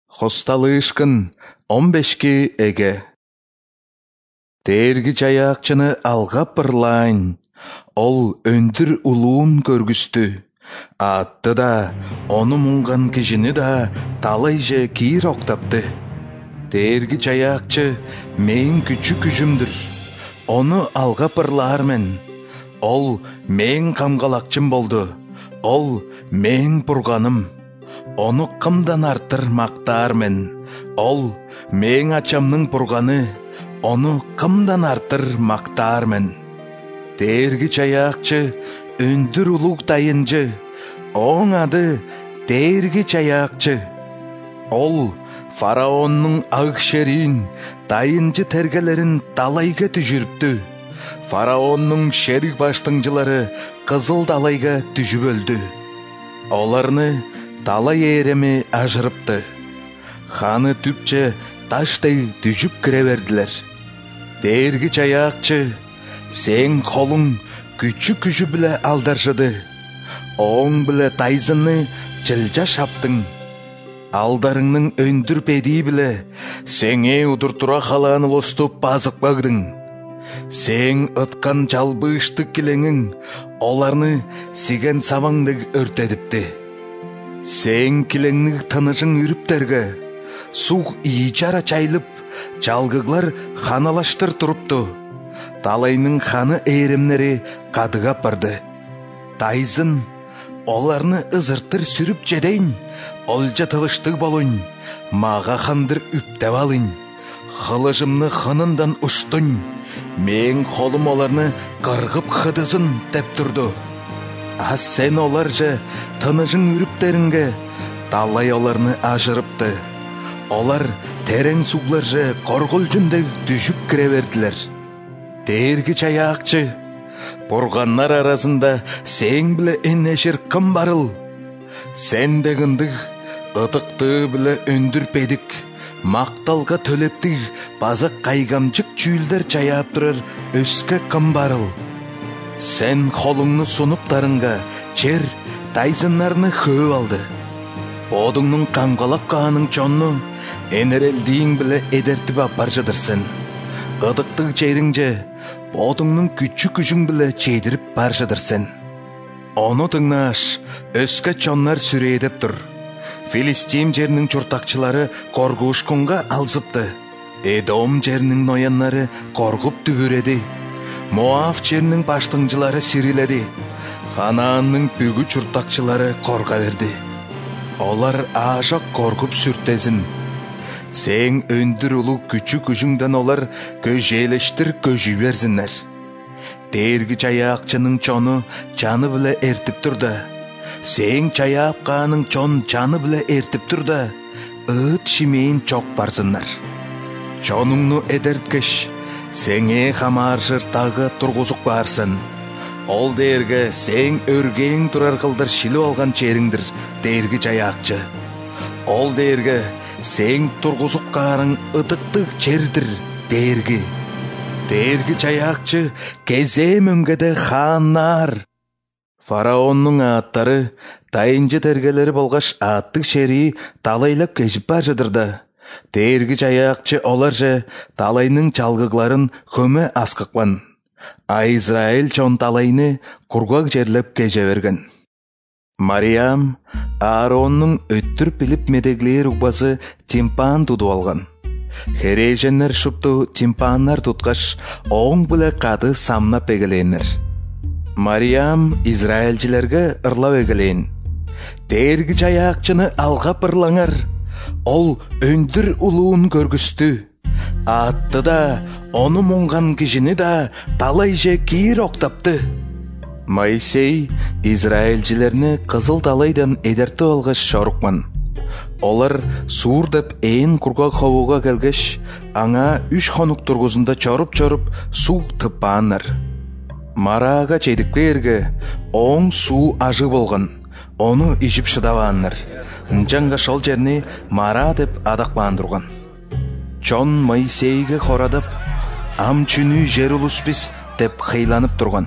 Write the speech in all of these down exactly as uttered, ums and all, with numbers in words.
Хосталышкын он бешке эге. Терги чаякчыны алға пырлайн, ол өндір улуын көргісті. Атты да, оны мұңған кижіні да талай же киір оқтапты. Терги чаякчы мен күчі күжімдір, оны алға пырлармен. Ол мен қамғалақчым болды, ол мен бұрғаным. Оны қымдан артыр мақтармен. Ол мен ачамның бұрғаны, оны қымдан артыр мақтармен. Терги чаякчы өндір ұлық тайынжы, оң ады терги чаякчы. Ол фараонның ағшерін, тайынжы тергелерін талайға түжіріпті. Фараонның шерік баштыңжылары қызыл талайға түжіп өлді. Оларны талай ереме ажырыпты. Ханы түпче таштай түжіп кіре берділер. Терги чаякчы, сен қолың күчі күші біле алдаржыды. Оң біле тайзыны жылжа шаптың. Алдарыңның өндір педи біле, сеңе удыртура қаланы лоступ базық бағдың. Сен ұтқан жалбышты келеңің, оларны сеген саваңдың өртедіпті. Сен келеңнің тынышың үріптерге, суқ ичара чайлып, жалғығлар ханалаштыр тұрыпты. Талайның ханы эремнері қадыға барды. Тайзын, оларны ызыртыр сүріп жедейін, олжа тылыштық болуын, маға хандыр үптеп алын. Қылыжымны хынындан ұштын, мен қолым оларны қарғып қыдызын деп тұрды. А сен олар же тынышың үріптерінге, талай оларны ажырыпты. Олар терең суғлар же қорғыл жүндегі түшіп кіре берділер. Терги чаякчы, бұрғаннар арасында сен біле енешір кім барыл. Сен дегіндік, ұтықты біле өндірпедік, мақталға төлептік, базық қайгамчық чүйлдер чаяп тұрар өске кім барыл. Сен қолыңны сұныптарыңға чер тайзынларны хөв алды. Бодыңның қанғалап қағаның чонны энерелдейін біле едертіп апар жадырсын. Ыдықтық жеріңже бодыңның күчі күшің біле чейдіріп бар жадырсын. Оны тыңнаш, өске чонлар сүрейдеп тұр. Филистим жерінің чұртақчылары қорғушқынға алзыпты. Эдом жерінің ноянлары қорғып түбіреді. Моав жерінің баштыңжылары сириледі. Ханаанның бүгі чұртақчылары қорға берді. Олар ажақ қорғып сүртезін. Сен өндір ұлы күчі күшіңден олар көжелештір көжі берзінлер. Терги чаякчының чоны жаны біле ертіп тұрды. Сен чаяп қаның чон жаны біле ертіп тұрды. Үт шимейін чоқ барсынлар. Чоныңны едерткіш, сеңе хамаршыр тағы тұрғызық барсын. Ол дерге сен өргең тұрар қылдыр шілі алған черіңдір, терги чаякчы. Ол дерге сен тұрғызық қарың ұтықтық чердір, терги. Терги чаякчы кезе мөңгеді ханнар. Фараонның аттары тайынжы тергелері болғаш аттық шері талайлап кежіп бар жадырды. Терги чаякчы олар же талайның чалғықларын көмі асқықпан. А Израиль чон талайны құрғақ жерлеп кеже берген. Мариям Ааронның өттір піліп медеглер ұқбасы тимпан туду алған. Хереженлер шыпту тимпаннар тұтқаш оң біле қады самна пегеленер. Мариям Израильчілерге ұрлау егелейін. Терги чаякчыны алға пырлаңар. Ол өндір ұлуын көргісті. Атты да, оны мұңған кішіні да талай же киір оқтапты. Моисей Израильчілерні қызыл талайдан едерті алғаш шорықман. Олар суыр деп ең құрға қауыға келгеш, аңа үш қонық тұрғызында чорып-чорып су тұппаныр. Мараға чейдікке ерге оң су ажы болған, оны ішіп шыдаваныр. Нжанға шол жеріне мара деп адақ бандырған. Чон Моисейге хорадып, ам чүні жер ұлыспес деп қайланып тұрған.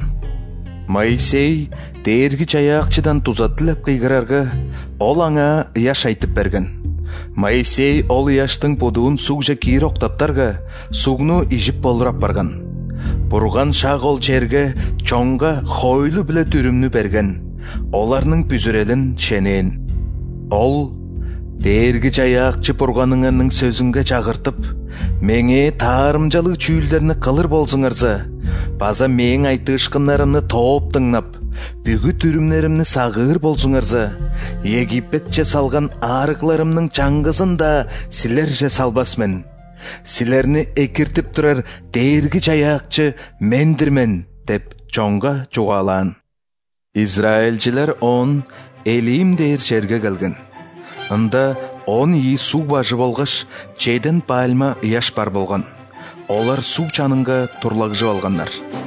Моисей терги чаякчыдан тузаттылап кыйгырарга ол аңа яш айтып берген. Моисей ол яштың подуын сугжа киир октаптарга сугну ижип болурап барган. Бурган шаг ол жерге чоңга хойлу биле түрүмнү берген. Оларның пүзүрелин шенен. Ол дээрги жаякчы бурганыңның сөзүнгө жагыртып, меңе таарымжалык чүүлдерни кылыр болсуңарса, база мең айтышкындарымны топ тыңнап, бүгү түрүмнеримни сагыр болсуңарса, Египетче салган арыкларымның чаңгысын да силерже салбасмын. Силерни экиртип турар дээрги жаякчы мендирмен деп чоңга жугалаан. Израилчилер он Элим дээр жерге келген. Ында он ии суу бажы болгоч, чейден пальма ыяш бар болгон. Олар суу чанынга турлагжып алгандар.